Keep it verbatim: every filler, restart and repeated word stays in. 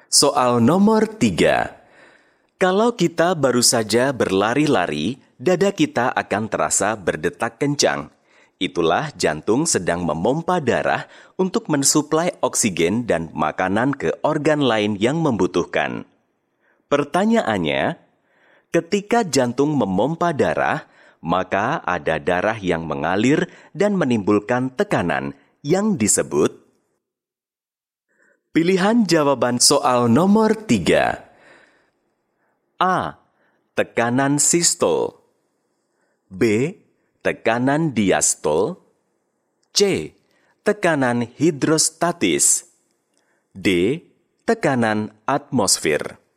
Soal nomor tiga. Kalau kita baru saja berlari-lari, dada kita akan terasa berdetak kencang. Itulah jantung sedang memompa darah untuk mensuplai oksigen dan makanan ke organ lain yang membutuhkan. Pertanyaannya, ketika jantung memompa darah, maka ada darah yang mengalir dan menimbulkan tekanan yang disebut. Pilihan jawaban soal nomor tiga. A. Tekanan sistol. B. Tekanan diastol. C. Tekanan hidrostatis. D. Tekanan atmosfer.